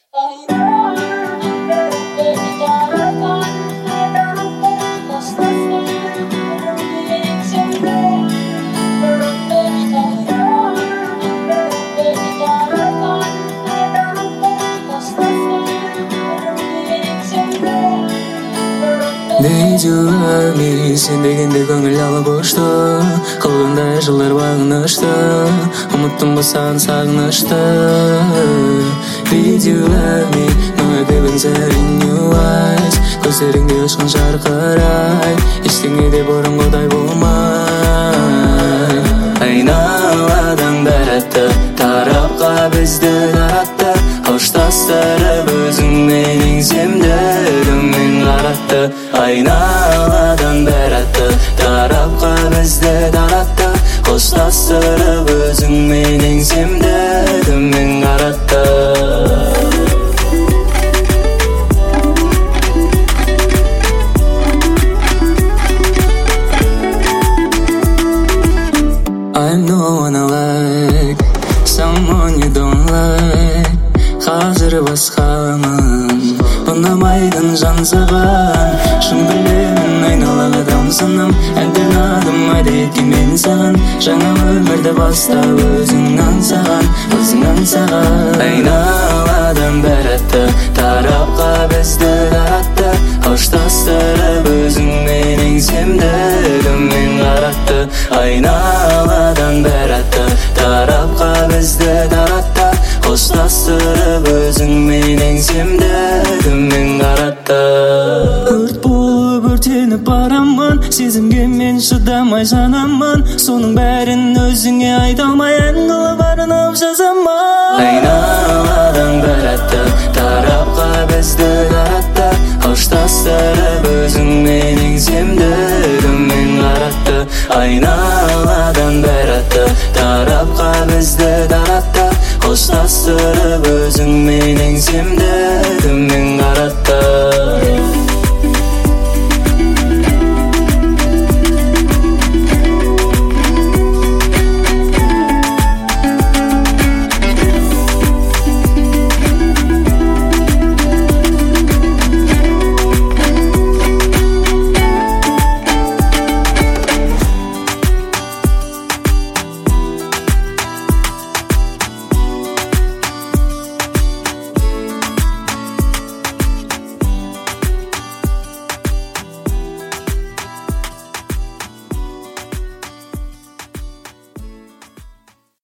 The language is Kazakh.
Did you love me? Sen degende көңіл алып ұшты, қылғандай жылдар бағынышты, ұмыттым ба саған сағынышты. Did you love me? No I haven't said in your eyes. Көздеріңде ұшқын жарқырай, ештеңе де бұрынғыдай болмай. Айналадың бәрәтті, тарапқа бізді таратты, қоштастырып өзіңмен еңсемді төмен қаратты. Айналадың бәрәтті, тарапқа бізді таратты, қоштастырып өзіңмен еңсемді төмен қаратты. I'm no one I like, someone you don't like. Қазір басқамын, ұнамайтын жан саған. Шын білемін айналаға тамсанам, әбден адым әдетке мен саған. Жаңа өмірді бастап өзің аңсаған. Айналадың бәрәтті, тарапқа бізді таратты, қоштастырып өзіңмен еңсемді төмен қаратты. Айналадың бәрәтті, тарапқа бізді таратты, қоштастырып өзіңмен еңсемді төмен қаратты. Өрт болып өртеніп барамын, сезімге мен шыдамай жанамын, соның бәрін өзіңе айта алмай ән қылып арнап жазамын. Айналадың бәрәтті, тарапқа бізді таратты, қоштастырып өзіңмен еңсемді төмен қаратты. Айналадың бәрәтті, тарапқа бізді таратты, қоштастырып өзіңмен еңсемді